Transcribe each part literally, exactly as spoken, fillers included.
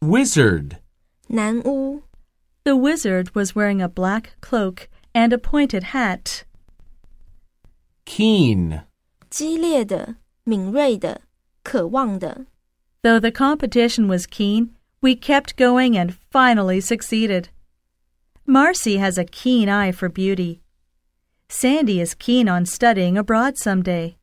Wizard. 男巫 The wizard was wearing a black cloak and a pointed hat. Keen. 激烈的、敏锐的、渴望的 Though the competition was keen, we kept going and finally succeeded. Marcy has a keen eye for beauty. Sandy is keen on studying abroad someday.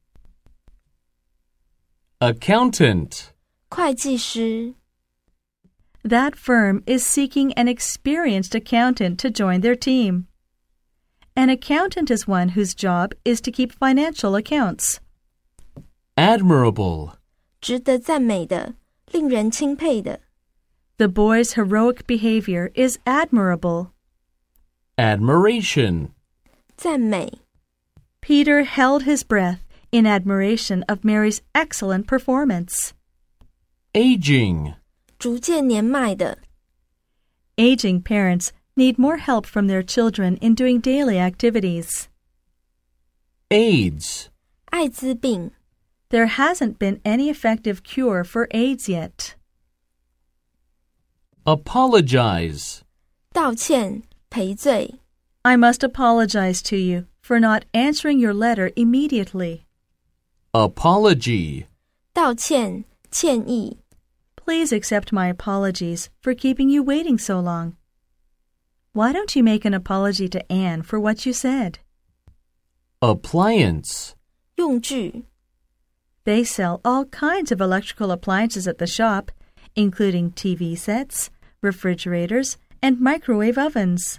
Accountant. 会计师 That firm is seeking an experienced accountant to join their team. An accountant is one whose job is to keep financial accounts. Admirable. 值得赞美的、令人钦佩的 The boy's heroic behavior is admirable. Admiration. 赞美 Peter held his breath in admiration of Mary's excellent performance. Aging. 逐渐年迈的 Aging parents need more help from their children in doing daily activities. AIDS. 艾滋病 There hasn't been any effective cure for AIDS yet. Apologize. 道歉、赔罪 I must apologize to you for not answering your letter immediately. Apology. 道歉、歉意 Please accept my apologies for keeping you waiting so long. Why don't you make an apology to Anne for what you said? Appliance. 用具 They sell all kinds of electrical appliances at the shop, including T V sets, refrigerators, and microwave ovens.